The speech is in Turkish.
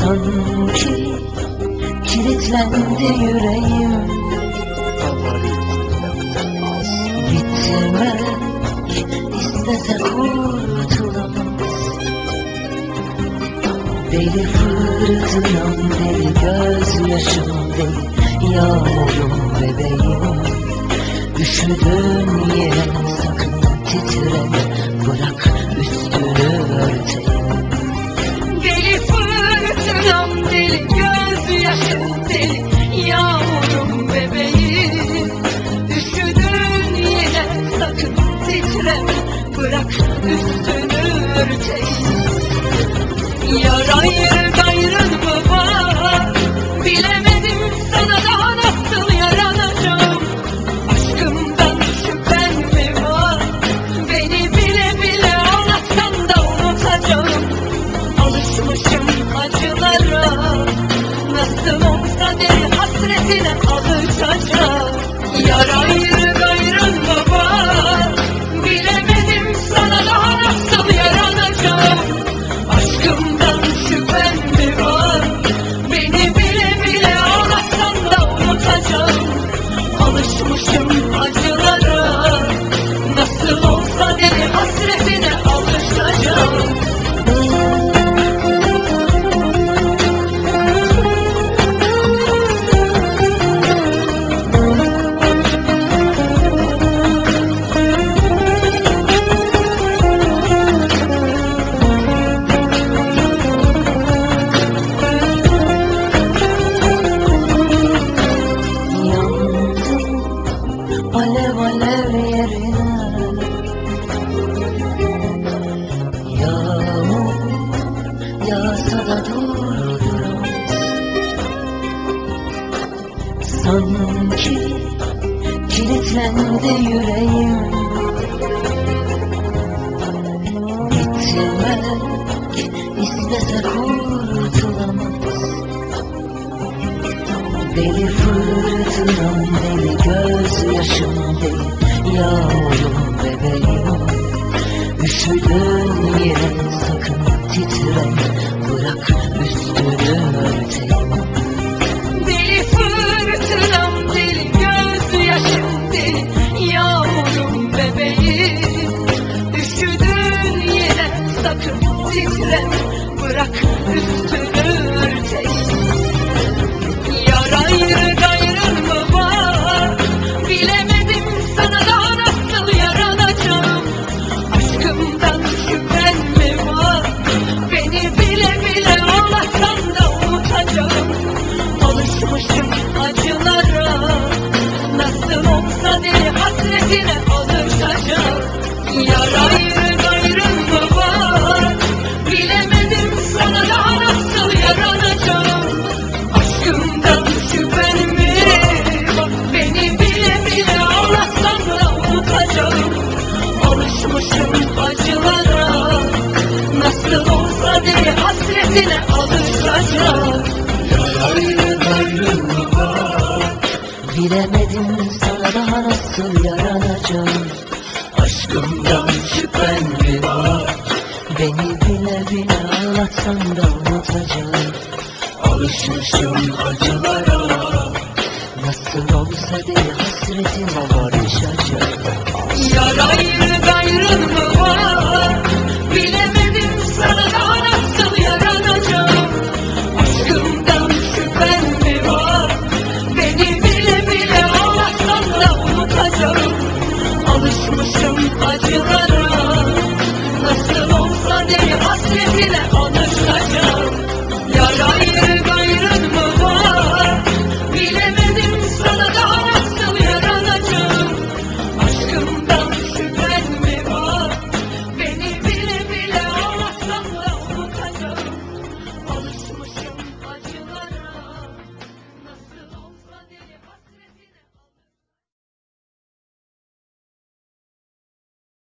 Sanki kilitlendi yüreğim, bitmek istese kurtulamaz. Deli fırtınam, deli gözyaşım, deli yağmurum bebeğim. Üşüdüm yine, sakın titreme, bırak üstünü örteyim. Deli fırtınam, deli gözyaşım, deli yağmurum bebeğim. Üşüdün yine, sakın titreme, bırak üstünü örteyim. Yar ayrı gayrın mı var? Bilemedim sana daha nasıl yaranacağım. Aşkımdan şüphen mi var? Beni bile bile ağlatsan da unutacağım. Alışmışım acılara, nasıl olsa deli hasretine alışacağım. Yar ayrı gayrın mı var? Bilemedim sana daha nasıl yaranacağım. Aşkımdan şüphen mi var? Beni bile bile ağlatsan da unutacağım. Alışmışım acılara, nasıl olsa deli hasretine alışacağım. Alev alev yerine, yağmur yağsa da durduramaz. Sanki kilitlendi yüreğim, bitmek istese kurtulamaz. Deli fırtınam, deli gözyaşım, deli yağmurum bebeğim. Üşüdüm yine, sakın titreme, bırak üstünü örteyim. Deli fırtınam, deli gözyaşım, deli yağmurum bebeğim. Üşüdün yine, sakın titreme, bırak üstünü örteyim. Yar ayrı gayrın mı var? Bilemedim sana daha nasıl yaranacağım. Aşkımdan şüphen mi var? Beni bile bile ağlatsan da unutacağım. Alışmışım acılara, nasıl olsa deli hasretine alışacağım. Yar ayrı gayrın mı var? Bilemedim sana daha nasıl yaranacağım. Aşkımdan şüphen mi var? Beni bile bile ağlatsan da unutacağım. Alışmışım acılara, nasıl olsa deli hasretine alışacağım. Yar ayrı gayrın mı var? Bilemedim sana daha nasıl yaranacağım. Aşkımdan şüphen mi var? Beni bile bile ağlatsan da unutacağım. Alışmışım acılara, nasıl olsa deli hasretine barışacağım. Yar ayrı